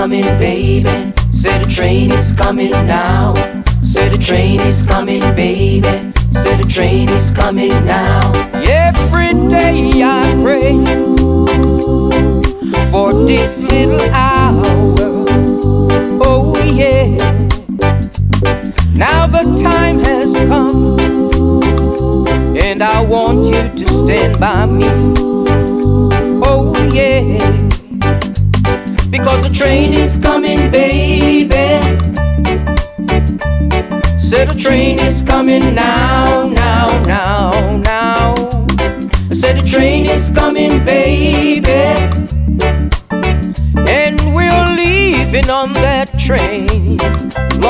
coming, baby. Say the train is coming now. Say the train is coming, baby. Say the train is coming now. Every day I pray for this little hour. Oh yeah. Now the time has come, and I want you to stand by me. Oh yeah. Because the train is coming, baby. Say the train is coming now, now, now, now. I said the train is coming, baby. And we're leaving on that train.